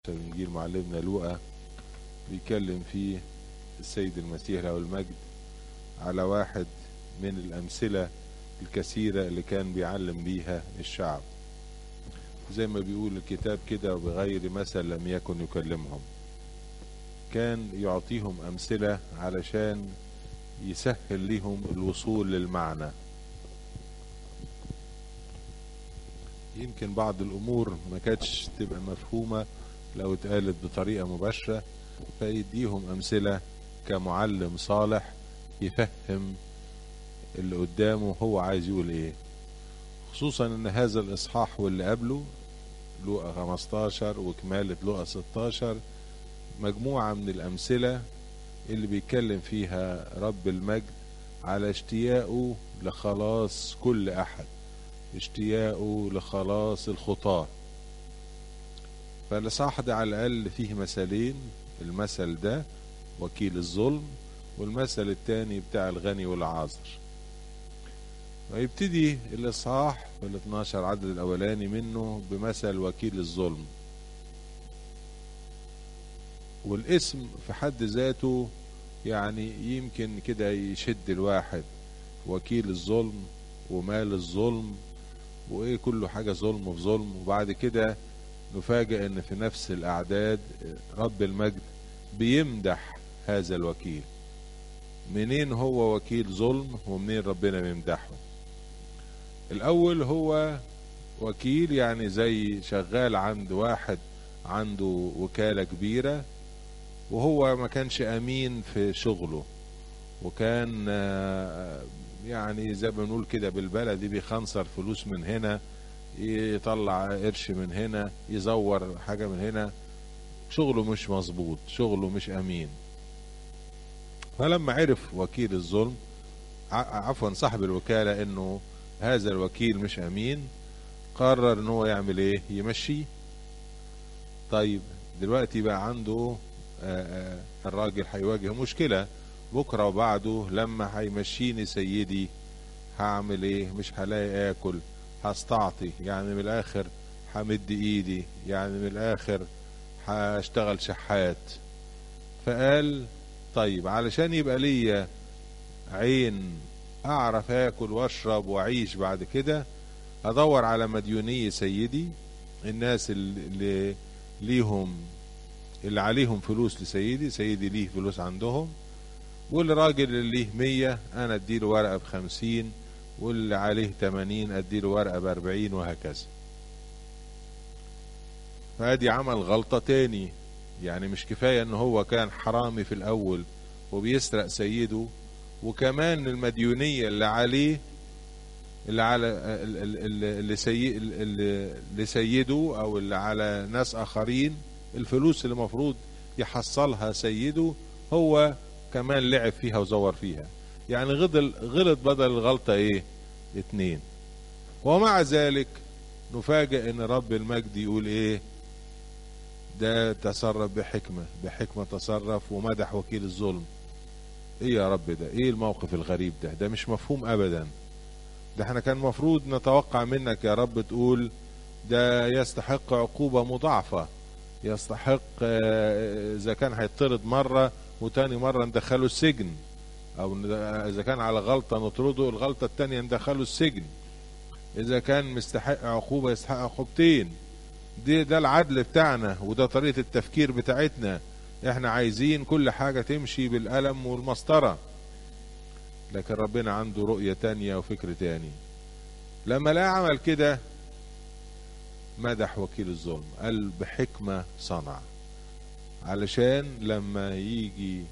إنجيل معلمنا لوقا بيكلم فيه السيد المسيح له المجد على واحد من الأمثلة الكثيرة اللي كان بيعلم بيها الشعب، زي ما بيقول الكتاب كده: وبغير مثل لم يكن يكلمهم. كان يعطيهم أمثلة علشان يسهل لهم الوصول للمعنى. يمكن بعض الأمور ما كانتش تبقى مفهومة لو اتقالت بطريقة مباشرة، فيديهم أمثلة كمعلم صالح يفهم اللي قدامه هو عايز يقول ايه. خصوصا ان هذا الإصحاح واللي قبله لوقا 15 وكمالة لوقا 16 مجموعة من الأمثلة اللي بيتكلم فيها رب المجد على اشتياقه لخلاص كل أحد، اشتياقه لخلاص الخطاة. فالإصحاح ده على الأقل فيه مثلين: المثل ده وكيل الظلم، والمثل الثاني بتاع الغني والعازر. ويبتدي الإصحاح في 12 عدد الأولاني منه بمثل وكيل الظلم، والاسم في حد ذاته يعني يمكن كده يشد الواحد: وكيل الظلم ومال الظلم وإيه كله حاجة ظلم في ظلم. وبعد كده نفاجئ ان في نفس الاعداد رب المجد بيمدح هذا الوكيل. منين هو وكيل ظلم ومنين ربنا بيمدحه؟ الاول هو وكيل يعني زي شغال عند واحد عنده وكالة كبيرة، وهو ما كانش امين في شغله، وكان يعني زي ما بنقول كده بالبلدي بيخنصر فلوس من هنا، يطلع قرش من هنا، يزور حاجة من هنا، شغله مش مظبوط، شغله مش امين. فلما عرف وكيل الظلم عفوا صاحب الوكالة انه هذا الوكيل مش امين، قرر ان هو يعمل ايه؟ يمشيه. طيب دلوقتي بقى عنده الراجل هيواجه مشكلة بكرة وبعده. لما هيمشيني سيدي هعمل ايه؟ مش هلاقي اكل، هستعطي، يعني من الاخر همد ايدي، يعني من الاخر هشتغل شحات. فقال طيب علشان يبقى ليا عين اعرف اكل واشرب واعيش بعد كده، ادور على مديوني سيدي، الناس اللي ليهم اللي عليهم فلوس لسيدي، سيدي ليه فلوس عندهم، والراجل اللي ليه 100 انا اديله ورقة ب50، واللي عليه 80 اديله ورقة ب40، وهكذا. فادي عمل غلطة تاني. يعني مش كفاية ان هو كان حرامي في الاول وبيسرق سيده، وكمان المديونية اللي عليه اللي على اللي لسيده او اللي على ناس اخرين، الفلوس اللي مفروض يحصلها سيده هو كمان لعب فيها وزور فيها. يعني غلط بدل الغلطة ايه؟ 2. ومع ذلك نفاجئ ان رب المجد يقول ايه؟ ده تصرف بحكمة تصرف ومدح وكيل الظلم. ايه يا رب ده؟ ايه الموقف الغريب ده؟ ده مش مفهوم ابدا. ده احنا كان مفروض نتوقع منك يا رب تقول ده يستحق عقوبة مضاعفة، يستحق اذا كان هيطرد مرة وتاني مرة ندخله السجن، او اذا كان على غلطة نطرده الغلطة التانية ندخله السجن، اذا كان مستحق عقوبة يستحق عقوبتين. ده العدل بتاعنا، وده طريقة التفكير بتاعتنا. احنا عايزين كل حاجة تمشي بالقلم والمسطرة، لكن ربنا عنده رؤية تانية وفكر تاني. لما لا عمل كده مدح وكيل الظلم، قال بحكمة صنع، علشان لما يجي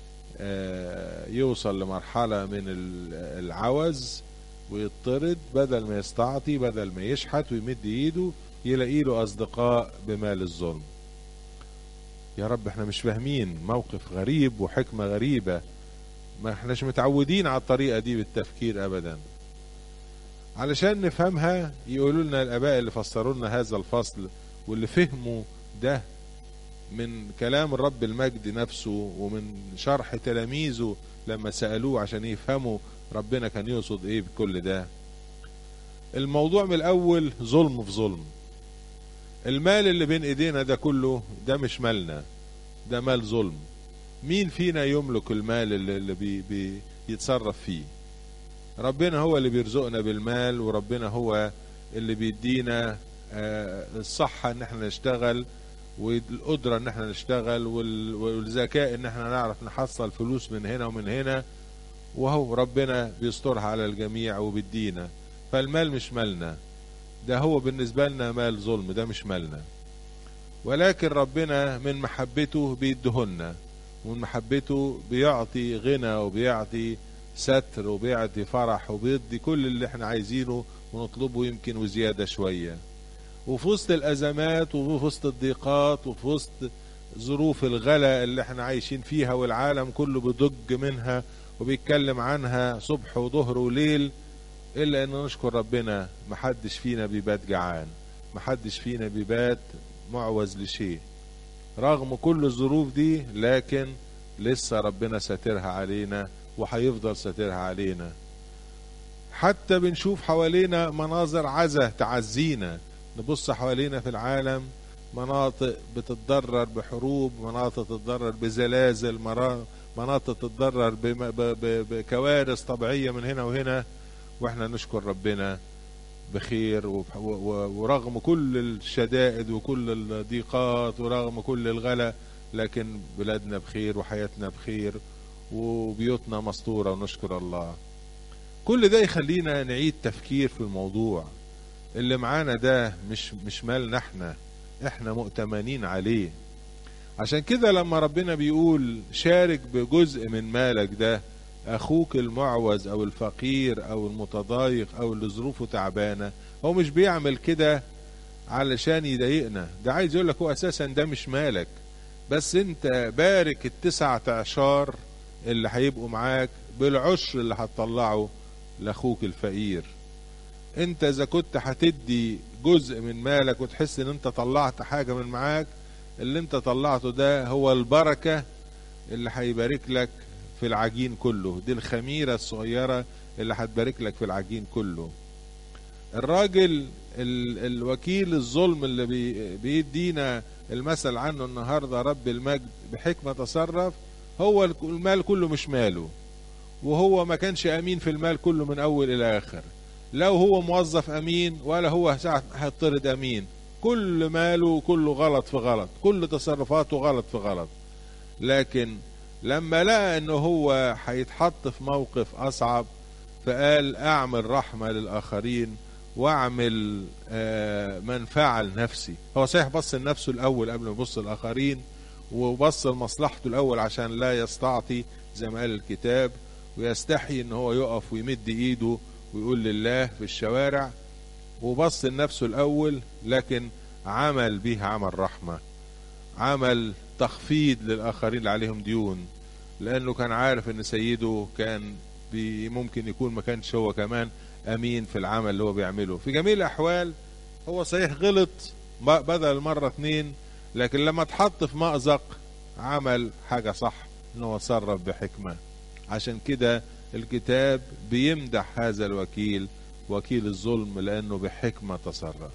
يوصل لمرحلة من العوز ويضطرد، بدل ما يستعطي، بدل ما يشحت ويمد ايده، يلاقي له اصدقاء بمال الظلم. يا رب احنا مش فاهمين، موقف غريب وحكمة غريبة، ما احناش متعودين على الطريقة دي بالتفكير ابدا. علشان نفهمها يقولوا لنا الاباء اللي فسروا لنا هذا الفصل واللي فهموا ده من كلام الرب المجد نفسه ومن شرح تلاميذه لما سألوه عشان يفهموا ربنا كان يقصد ايه بكل ده. الموضوع من الاول ظلم في ظلم. المال اللي بين ايدينا ده كله ده مش مالنا، ده مال ظلم. مين فينا يملك المال اللي بيتصرف فيه؟ ربنا هو اللي بيرزقنا بالمال، وربنا هو اللي بيدينا الصحة ان احنا نشتغل، والقدرة ان احنا نشتغل، والذكاء ان احنا نعرف نحصل فلوس من هنا ومن هنا، وهو ربنا بيسترها على الجميع وبيدينا. فالمال مش مالنا، ده هو بالنسبة لنا مال ظلم، ده مش مالنا. ولكن ربنا من محبته بيدهنا، ومن محبته بيعطي غنى وبيعطي ستر وبيعطي فرح وبيدي كل اللي احنا عايزينه ونطلبه، يمكن وزيادة شوية. وفي وسط الأزمات وفي وسط الضيقات وفي وسط ظروف الغلا اللي احنا عايشين فيها والعالم كله بيضج منها وبيتكلم عنها صبح وظهر وليل، إلا أن نشكر ربنا محدش فينا بيبات جعان، محدش فينا بيبات معوز لشيء. رغم كل الظروف دي لكن لسه ربنا ساترها علينا وهيفضل ساترها علينا. حتى بنشوف حوالينا مناظر عزة تعزينا، نبص حوالينا في العالم مناطق بتتضرر بحروب، مناطق تتضرر بزلازل، مناطق تتضرر بكوارث طبيعية من هنا وهنا، واحنا نشكر ربنا بخير. ورغم كل الشدائد وكل الضيقات ورغم كل الغلا، لكن بلادنا بخير وحياتنا بخير وبيوتنا مستورة، ونشكر الله. كل ده يخلينا نعيد تفكير في الموضوع. اللي معانا ده مش مالنا، احنا مؤتمنين عليه. عشان كده لما ربنا بيقول شارك بجزء من مالك ده اخوك المعوز او الفقير او المتضايق او اللي ظروفه تعبانه، هو مش بيعمل كده علشان يضايقنا، ده عايز يقول لك هو اساسا ده مش مالك، بس انت بارك ال19 اللي هيبقوا معاك بالعشر اللي هتطلعه لاخوك الفقير. انت اذا كنت هتدي جزء من مالك وتحس ان انت طلعت حاجه من معاك، اللي انت طلعته ده هو البركه اللي هيبارك لك في العجين كله، دي الخميرة الصغيرة اللي هتبارك لك في العجين كله. الراجل الوكيل الظلم اللي بيدينا المثل عنه النهاردة رب المجد بحكمة تصرف، هو المال كله مش ماله، وهو ما كانش أمين في المال كله من أول إلى آخر. لو هو موظف أمين ولا هو ساعة هيطرد أمين، كل ماله كله غلط في غلط، كل تصرفاته غلط في غلط. لكن لما لقى انه هو هيتحط في موقف اصعب، فقال اعمل رحمة للاخرين واعمل منفعة لنفسي. هو صحيح بص لنفسه الاول قبل ما يبص للاخرين، وبص لمصلحته الاول عشان لا يستعطي زي ما قال الكتاب، ويستحي ان هو يقف ويمد ايده ويقول لله في الشوارع، وبص لنفسه الاول، لكن عمل بيه عمل رحمة، عمل تخفيض للآخرين اللي عليهم ديون، لأنه كان عارف أن سيده كان ممكن يكون ما كانش هو كمان أمين في العمل اللي هو بيعمله. في جميع الأحوال هو صحيح غلط بدل مرة 2، لكن لما اتحط في مأزق عمل حاجة صح، أنه تصرف بحكمة. عشان كده الكتاب بيمدح هذا الوكيل، وكيل الظلم، لأنه بحكمة تصرف.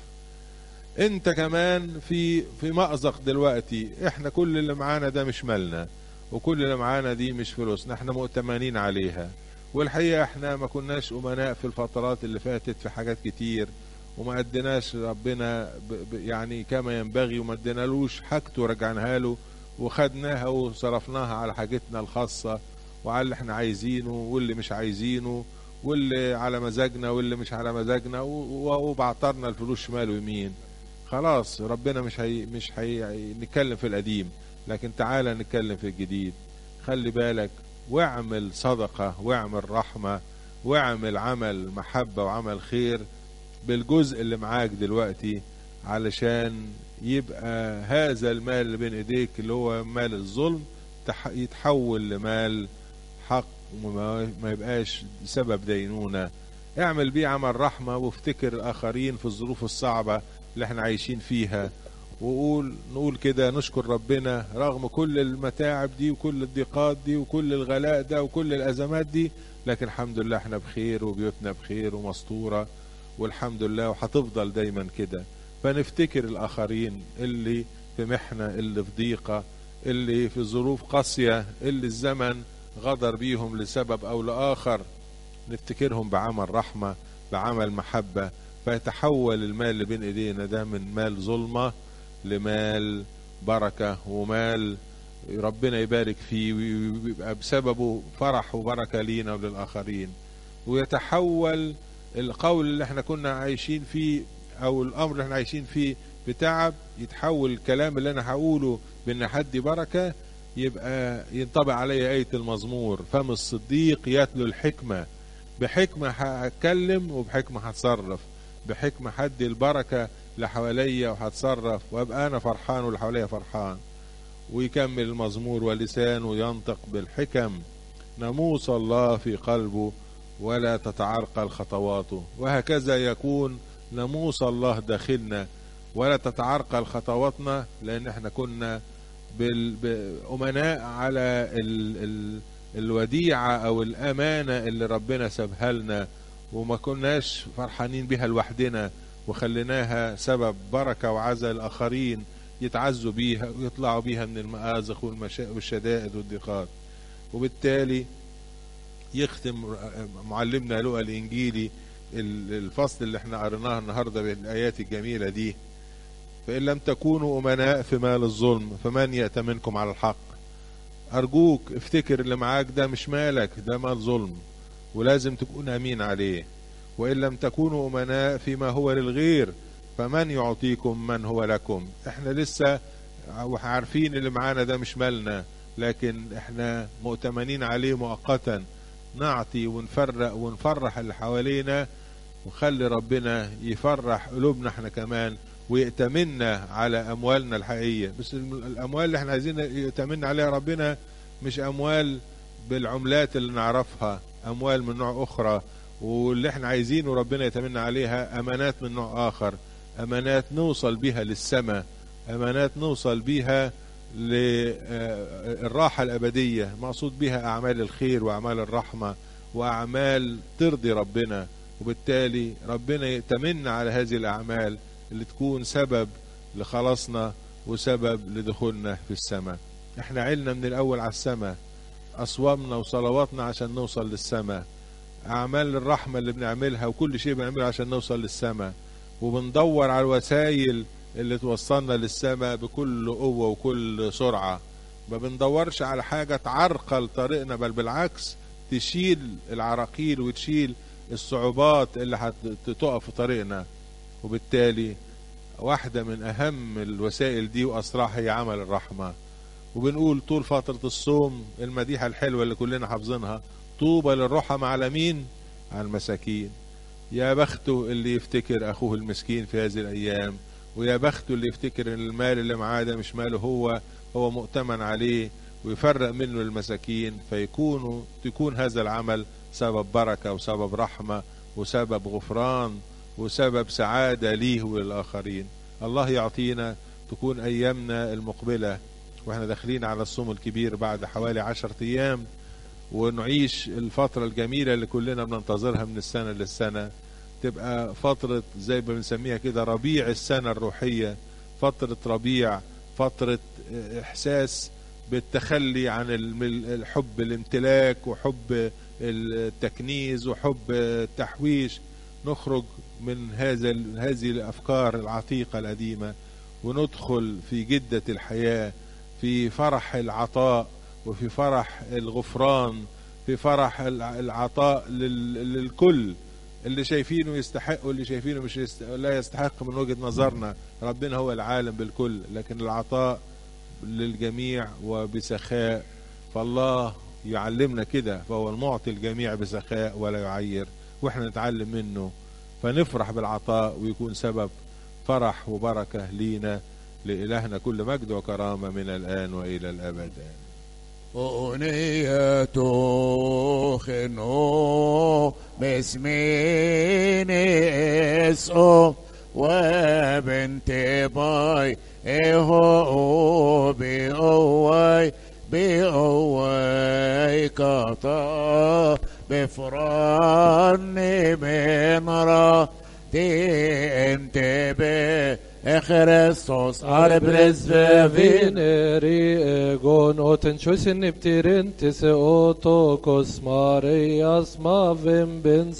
انت كمان في مأزق دلوقتي، احنا كل اللي معانا ده مش مالنا، وكل اللي معانا دي مش فلوسنا، احنا مؤتمنين عليها. والحقيقة احنا ما كناش امناء في الفترات اللي فاتت في حاجات كتير، وما اديناش ربنا يعني كما ينبغي، وما ادينالوش حاجته ورجعناها له، وخدناها وصرفناها على حاجتنا الخاصة وعلى اللي احنا عايزينه واللي مش عايزينه، واللي على مزاجنا واللي مش على مزاجنا، وبعطرنا الفلوس شمال ويمين. خلاص ربنا مش هي نتكلم في القديم، لكن تعالى نتكلم في الجديد. خلي بالك واعمل صدقة واعمل رحمة واعمل عمل محبة وعمل خير بالجزء اللي معاك دلوقتي، علشان يبقى هذا المال اللي بين ايديك اللي هو مال الظلم يتحول لمال حق، وما يبقاش سبب دينونة. اعمل بيه عمل رحمة، وافتكر الآخرين في الظروف الصعبة اللي احنا عايشين فيها، نقول كده نشكر ربنا رغم كل المتاعب دي وكل الضيقات دي وكل الغلاء ده وكل الأزمات دي، لكن الحمد لله احنا بخير وبيوتنا بخير ومستورة، والحمد لله، وهتفضل دايما كده. فنفتكر الآخرين اللي في محنة، اللي في ضيقة، اللي في ظروف قاسية، اللي الزمن غدر بيهم لسبب أو لآخر، نفتكرهم بعمل رحمة، بعمل محبة، فيتحول المال اللي بين ايدينا ده من مال ظلمة لمال بركة، ومال ربنا يبارك فيه ويبقى بسببه فرح وبركة لينا وللآخرين. ويتحول القول اللي احنا كنا عايشين فيه او الامر اللي احنا عايشين فيه بتعب، يتحول الكلام اللي انا هقوله بان حد بركة، يبقى ينطبق علي آية المزمور: فم الصديق يتلو الحكمة. بحكمة هتكلم وبحكمة هتصرف، بحكمة هدي البركة لحواليا وهتصرف، وابقى انا فرحان واللي حواليا فرحان. ويكمل المزمور: ولسانه ينطق بالحكم، ناموس الله في قلبه ولا تتعرقل خطواته. وهكذا يكون ناموس الله داخلنا ولا تتعرقل خطواتنا، لان احنا كنا أمناء على الوديعة او الامانة اللي ربنا سابها لنا، وما كناش فرحانين بها لوحدنا، وخليناها سبب بركة وعزة الآخرين يتعزوا بيها ويطلعوا بيها من المآزق والشدائد والضيقات. وبالتالي يختم معلمنا لوقا الإنجيلي الفصل اللي احنا قريناه النهارده بالآيات الجميلة دي: فإن لم تكونوا أمناء في مال الظلم فمن يأتمنكم على الحق. أرجوك افتكر اللي معاك ده مش مالك، ده مال ظلم ولازم تكون أمين عليه. وإن لم تكونوا أمناء فيما هو للغير فمن يعطيكم من هو لكم. احنا لسه عارفين اللي معانا ده مش مالنا، لكن احنا مؤتمنين عليه مؤقتا، نعطي ونفرق ونفرح اللي حوالينا، ونخلي ربنا يفرح قلوبنا احنا كمان ويأتمننا على أموالنا الحقيقية. بس الأموال اللي احنا عايزين يأتمننا عليها ربنا مش أموال بالعملات اللي نعرفها، أموال من نوع أخرى. واللي احنا عايزينه ربنا يتمنى عليها أمانات من نوع آخر، أمانات نوصل بيها للسماء، أمانات نوصل بيها للراحة الأبدية، مقصود بها أعمال الخير وأعمال الرحمة وأعمال ترضي ربنا. وبالتالي ربنا يتمنى على هذه الأعمال اللي تكون سبب لخلاصنا وسبب لدخولنا في السماء. احنا علنا من الأول على السماء، أصوامنا وصلواتنا عشان نوصل للسماء، أعمال الرحمة اللي بنعملها وكل شيء بنعمله عشان نوصل للسماء، وبندور على الوسائل اللي توصلنا للسماء بكل قوة وكل سرعة. ما بندورش على حاجة تعرقل طريقنا، بل بالعكس تشيل العراقيل وتشيل الصعوبات اللي هتقف في طريقنا. وبالتالي واحدة من أهم الوسائل دي وأسرعها هي عمل الرحمة. وبنقول طول فترة الصوم المديحة الحلوة اللي كلنا حافظينها: طوبى للرحمة على مين؟ على المساكين. يا بخته اللي يفتكر أخوه المسكين في هذه الأيام، ويا بخته اللي يفتكر ان المال اللي معاه ده مش ماله هو مؤتمن عليه، ويفرق منه المساكين، تكون هذا العمل سبب بركة وسبب رحمة وسبب غفران وسبب سعادة ليه وللآخرين. الله يعطينا تكون أيامنا المقبلة واحنا داخلين على الصوم الكبير بعد حوالي 10 أيام، ونعيش الفترة الجميلة اللي كلنا بننتظرها من السنة للسنة، تبقى فترة زي ما بنسميها كده ربيع السنة الروحية، فترة ربيع، فترة إحساس بالتخلي عن الحب الامتلاك وحب التكنيز وحب التحويش. نخرج من هذه الأفكار العتيقة القديمة وندخل في جدة الحياة، في فرح العطاء وفي فرح الغفران، في فرح العطاء للكل، اللي شايفينه يستحق واللي شايفينه مش لا يستحق من وجهة نظرنا. ربنا هو العالم بالكل، لكن العطاء للجميع وبسخاء. فالله يعلمنا كده، فهو المعطي الجميع بسخاء ولا يعير، واحنا نتعلم منه فنفرح بالعطاء ويكون سبب فرح وبركة لينا. لإلهنا كل مجد وكرامة من الآن وإلى الأبد. أغنية خنو باسمين اسقو وبنت باي اهو بأوي كطا بفران من را دي انت Christos arbres Vineri egon oten choisin niptirin tise otokos Marias mavim ben